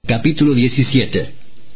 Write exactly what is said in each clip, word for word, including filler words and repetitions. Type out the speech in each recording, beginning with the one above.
Capítulo diecisiete.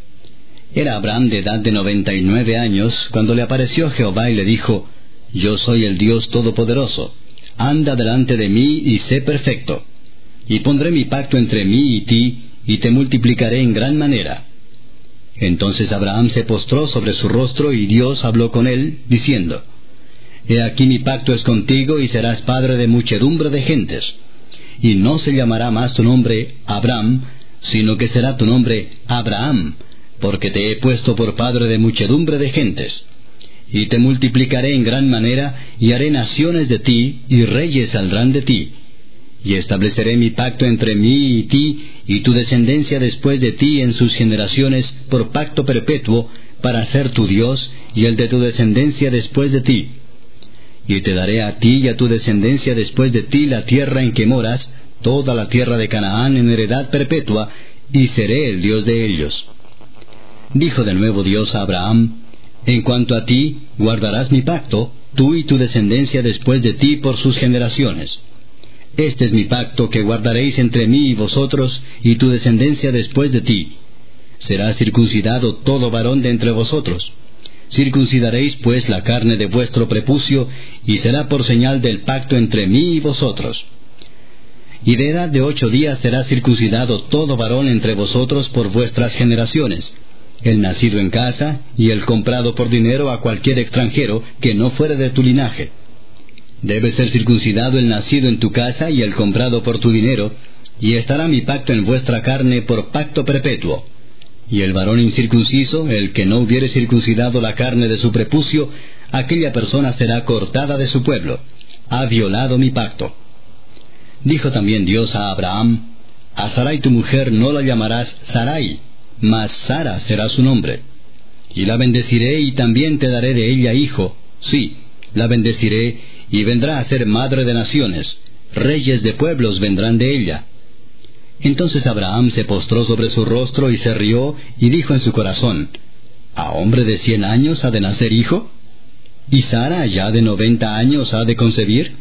Era Abraham de edad de noventa y nueve años, cuando le apareció Jehová y le dijo: Yo soy el Dios Todopoderoso. Anda delante de mí y sé perfecto. Y pondré mi pacto entre mí y ti, y te multiplicaré en gran manera. Entonces Abraham se postró sobre su rostro, y Dios habló con él, diciendo: He aquí mi pacto es contigo, y serás padre de muchedumbre de gentes. Y no se llamará más tu nombre Abram, sino que será tu nombre Abraham, porque te he puesto por padre de muchedumbre de gentes. Y te multiplicaré en gran manera, y haré naciones de ti, y reyes saldrán de ti. Y estableceré mi pacto entre mí y ti, y tu descendencia después de ti en sus generaciones, por pacto perpetuo, para ser tu Dios, y el de tu descendencia después de ti. Y te daré a ti y a tu descendencia después de ti la tierra en que moras, toda la tierra de Canaán en heredad perpetua, y seré el Dios de ellos. Dijo de nuevo Dios a Abraham: En cuanto a ti, guardarás mi pacto, tú y tu descendencia después de ti por sus generaciones. Este es mi pacto que guardaréis entre mí y vosotros, y tu descendencia después de ti. Será circuncidado todo varón de entre vosotros. Circuncidaréis pues la carne de vuestro prepucio, y será por señal del pacto entre mí y vosotros. Y de edad de ocho días será circuncidado todo varón entre vosotros por vuestras generaciones, el nacido en casa, y el comprado por dinero a cualquier extranjero que no fuere de tu linaje. Debe ser circuncidado el nacido en tu casa y el comprado por tu dinero, y estará mi pacto en vuestra carne por pacto perpetuo. Y el varón incircunciso, el que no hubiere circuncidado la carne de su prepucio, aquella persona será cortada de su pueblo. Ha violado mi pacto. Dijo también Dios a Abraham: A Sarai tu mujer no la llamarás Sarai, mas Sara será su nombre. Y la bendeciré, y también te daré de ella hijo. Sí, la bendeciré, y vendrá a ser madre de naciones. Reyes de pueblos vendrán de ella. Entonces Abraham se postró sobre su rostro y se rió, y dijo en su corazón: ¿A hombre de cien años ha de nacer hijo? ¿Y Sara ya de noventa años ha de concebir?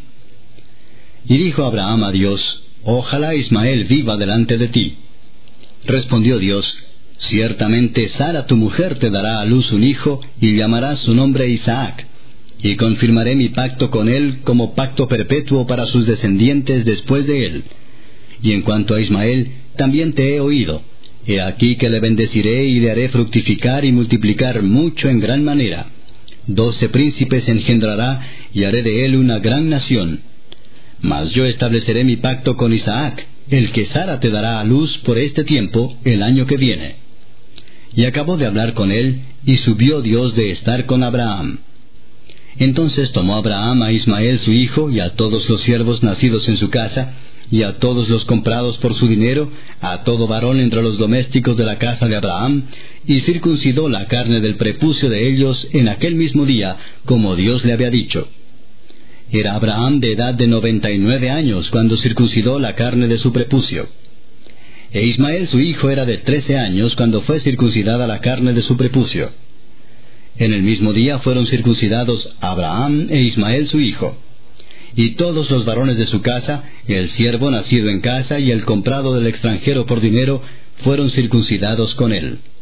Y dijo Abraham a Dios: Ojalá Ismael viva delante de ti. Respondió Dios: Ciertamente Sara tu mujer te dará a luz un hijo, y llamarás su nombre Isaac. Y confirmaré mi pacto con él como pacto perpetuo para sus descendientes después de él. Y en cuanto a Ismael, también te he oído. He aquí que le bendeciré, y le haré fructificar y multiplicar mucho en gran manera. Doce príncipes engendrará, y haré de él una gran nación. Mas yo estableceré mi pacto con Isaac, el que Sara te dará a luz por este tiempo, el año que viene. Y acabó de hablar con él, y subió Dios de estar con Abraham. Entonces tomó Abraham a Ismael su hijo, y a todos los siervos nacidos en su casa, y a todos los comprados por su dinero, a todo varón entre los domésticos de la casa de Abraham, y circuncidó la carne del prepucio de ellos en aquel mismo día, como Dios le había dicho. Era Abraham de edad de noventa y nueve años cuando circuncidó la carne de su prepucio. E Ismael su hijo era de trece años cuando fue circuncidada la carne de su prepucio. En el mismo día fueron circuncidados Abraham e Ismael su hijo. Y todos los varones de su casa, el siervo nacido en casa y el comprado del extranjero por dinero, fueron circuncidados con él.